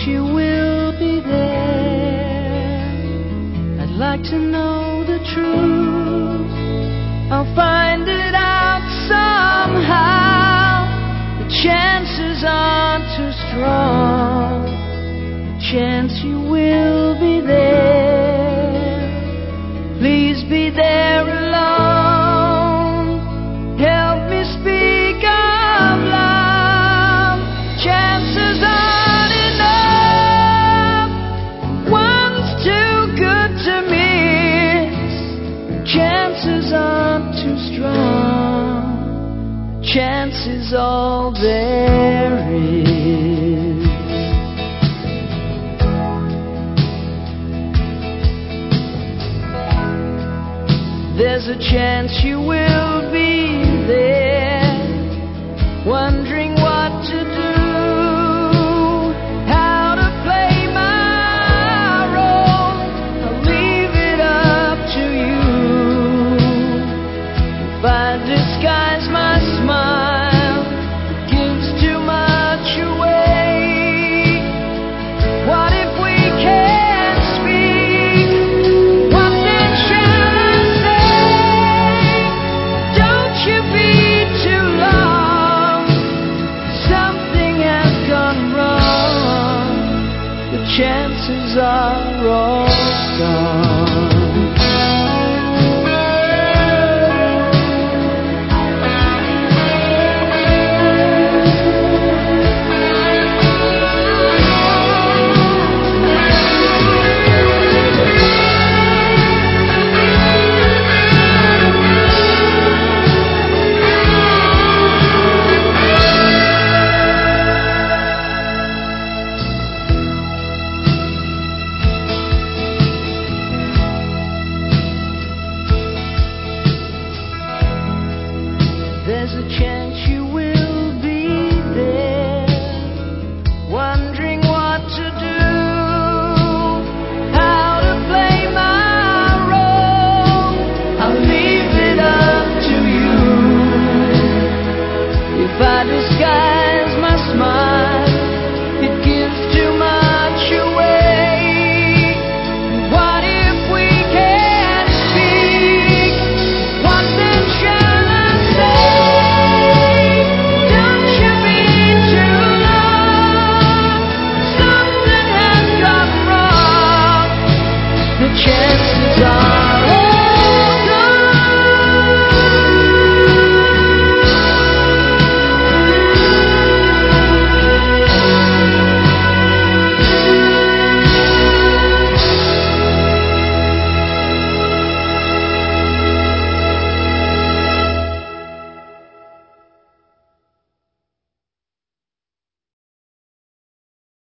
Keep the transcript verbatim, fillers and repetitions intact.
you will be there. I'd like to know the truth. I'll find it out somehow. The chances aren't too strong. The chance you will be there. Please be there alone. Help me speak of love. Chances aren't enough. One's too good to miss. Chances aren't too strong. Chances all there is. There's a chance you will be there, wondering what to do, how to play my role. I'll leave it up to you. If I disguise my smile, it gives too much away. What if we can't speak? What then shall I say? Don't you be too long. Something has gone wrong. The chances are all gone. There's a chance